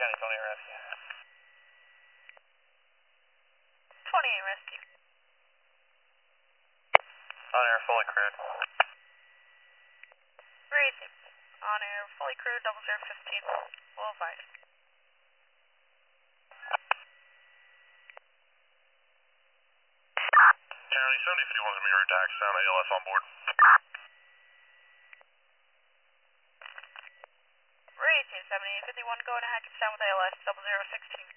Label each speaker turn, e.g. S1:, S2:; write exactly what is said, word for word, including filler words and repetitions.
S1: County, twenty-eight rescue.
S2: twenty-eight rescue.
S1: On air, fully crewed.
S2: three eighty. On air, fully crewed, double zero fifteen. Low five.
S1: County, seventy fifty-one is mirror attack, sound A L S on board.
S2: three eighteen, seventy-eight fifty-one, going to Hackettstown with A L S, double zero sixteen.